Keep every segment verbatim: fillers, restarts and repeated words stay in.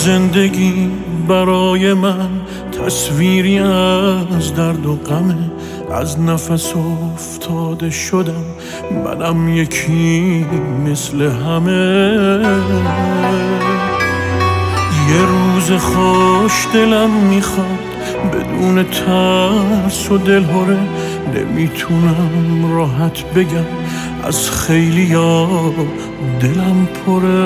زندگی برای من تصویری از درد و غمه، از نفس افتاده شدم منم یکی مثل همه. یه روز خوش دلم میخواد بدون ترس و دلهره، نمیتونم راحت بگم از خیلی ها دلم پره.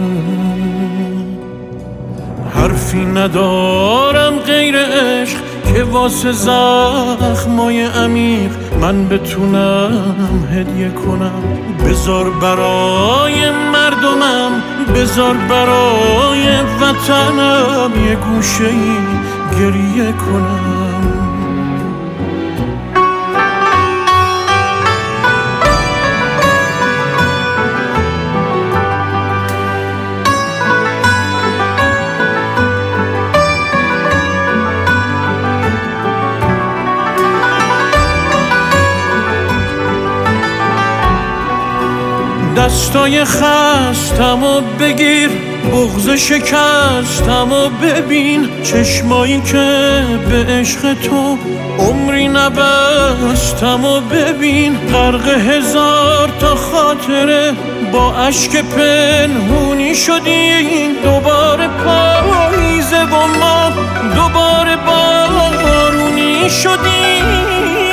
حرفی ندارم غیر عشق که واسه زخمای عمیق من بتونم هدیه کنم. بذار برای مردمم، بذار برای وطنم یه گوشه‌ای گریه کنم. دستای خستم و بگیر، بغض شکستم و ببین، چشمایی که به عشق تو عمری نبستم و ببین. غرق هزار تا خاطره با اشک پنهونی شدیم، دوباره پاییزه و ما دوباره بارونی شدیم.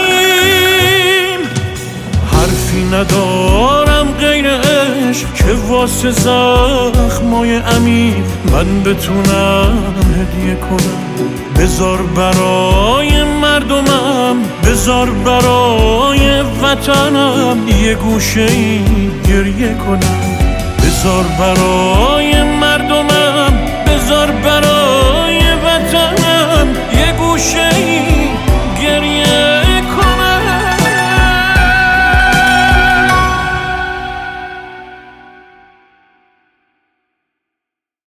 حرفی ندارم غیر عشق که واسه زخمای عمیق من بتونم هدیه کنم. بذار برای مردمم، بذار برای وطنم یه گوشه‌ای گریه کنم. بذار برای مردمم، بذار برای وطنم یه گوشه